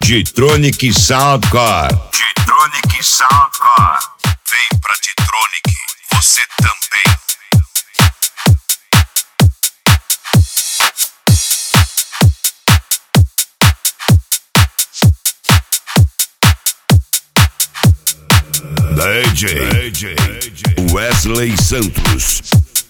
G-Tronic Soundcore. G-Tronic Soundcore. Vem pra G-Tronic, você também. DJ Wesley Santos.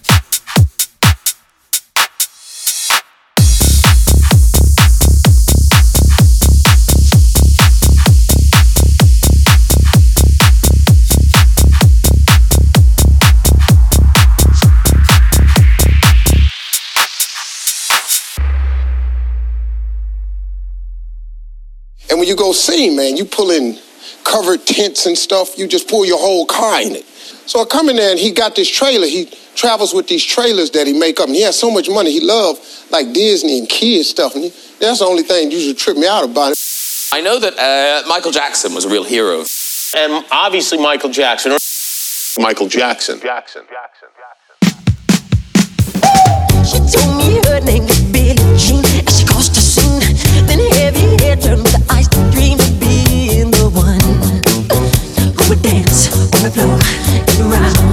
And when you go sing, man, you pull in covered tents and stuff, you just pull your whole car in it. So I come in there and he got this trailer. He travels with these trailers that he make up. And he has so much money. He loves like Disney and kids stuff. And that's the only thing that usually trip me out about it. I know that Michael Jackson was a real hero. And obviously Michael Jackson. Michael Jackson. She told me her name was Billie Jean, and she caused a scene. Then heavy hair turned with the ice dream of being the one who would dance on the floor and around.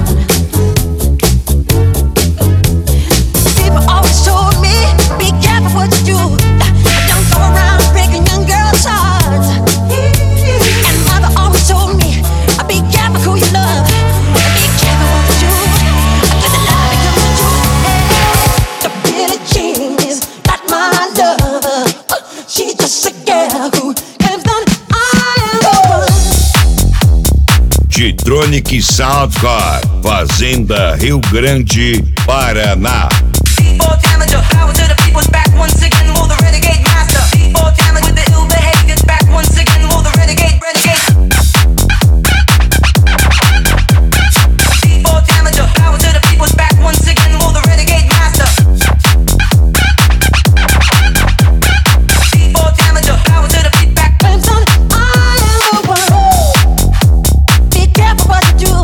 People always told me, be careful what you do. Don't go around breaking young girls' hearts. And mother always told me, be careful who you love. And be careful what you do. Cause the love becomes true. The Billie Jean is not my lover. She's just a girl who claims that I am the one. G-Tronic Soundcore. Fazenda Rio Grande, Paraná. People damage your power to the people's back once again. Will the renegade master? People damage with the ill behaviors back once again. Will the renegade? People damage your power to the people's back once again. Will the renegade master? People damage your power to the people back. Claims that I am the one. Be careful what you do.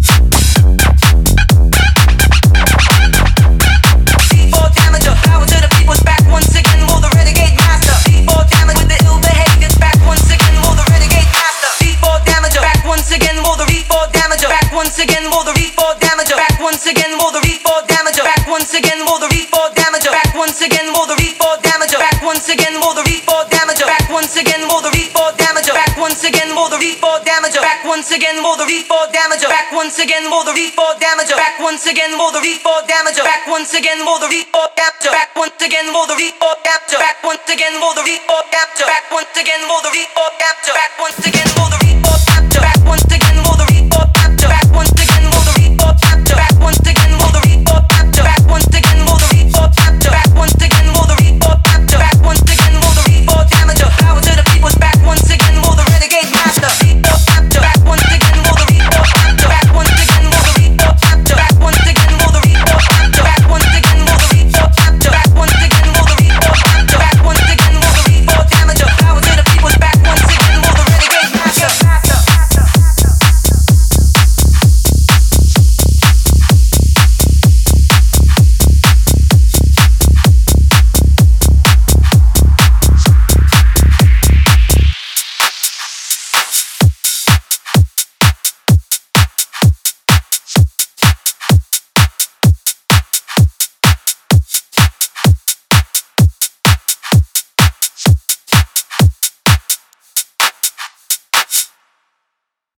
People damage your power to the people's back once again. Will the renegade master? People damage with the ill behaviors back once again. Will the renegade master? People damage your back once again. Will the people damage your back once again? Will the people damage your back once again? Will the people damage your back once again? Will the people damage your back once again? Will the people damage your back once again? Will the people damage your back once again? Will the people damage your back once again? Will the people damage your back once again? Will the people damage your back once again? Will the people damage your back once again? Will the people damage your back once again? Will the people damage your back once again? Will the people damage your back once again? Will the people damage your back once again? Will the people damage your back once again? Will the people